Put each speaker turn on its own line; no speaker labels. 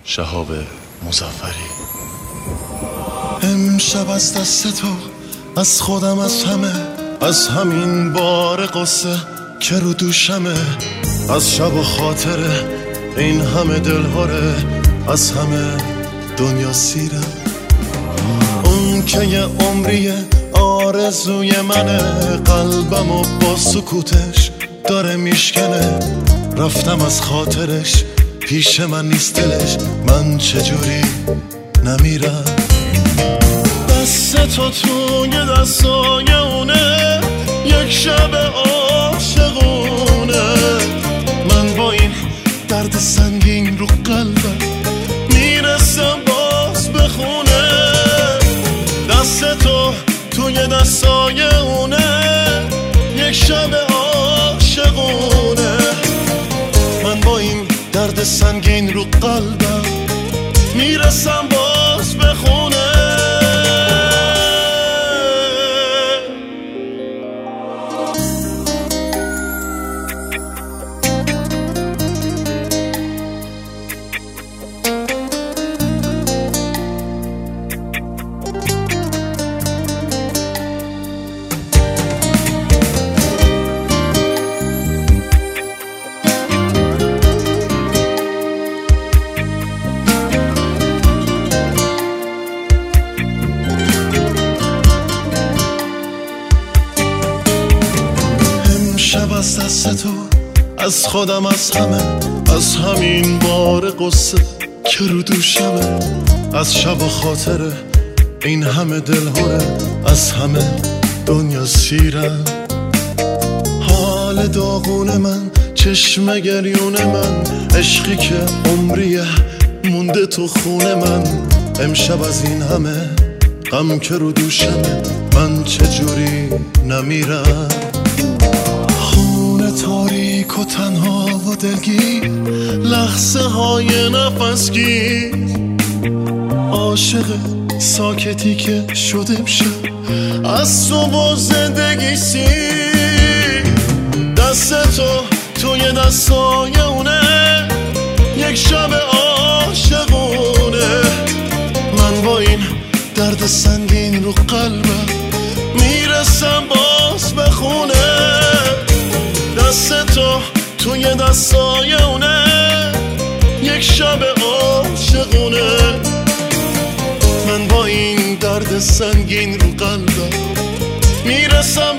شهاب مظفری.
امشب از دست تو، از خودم، از همه، از همین بار قصه که رو دوشمه، از شب و خاطره این همه دلهاره، از همه دنیا سیره. اون که یه عمریه آرزوی منه، قلبم و با سکوتش داره میشکنه. رفتم از خاطرش، پیش من نیست دلش، من چجوری نمیرم؟ دست تو توی دستای اونه، یک شب عاشقونه. من با این درد سنگین رو قلبم میرسم باز به خونه. دست تو توی دستای اونه، یک شب عاشقونه. من با این درد سنگین رو قلبم میرسم باز به خونه. شب از دست تو، از خودم، از همه، از همین بار قصه که رو دوشمه، از شب و خاطره این همه دلهوره، از همه دنیا سیرم. حال داغون من، چشم گریون من، عشقی که عمریه مونده تو خونه من. امشب از این همه غم که رو دوشمه، من چجوری نمیرم؟ تاریک و تنها و دلگیر، لحظه های نفسگیر، عاشق ساکتی که شده امشب از تو با زندگی سیر. دست تو توی دستای اونه، یک شب عاشقونه. من با این درد سنگین رو قلبم میرسم باز به خونه. دست تو توی دستای اونه، یک شب عاشقونه. من با این درد سنگین رو قلبم میرسم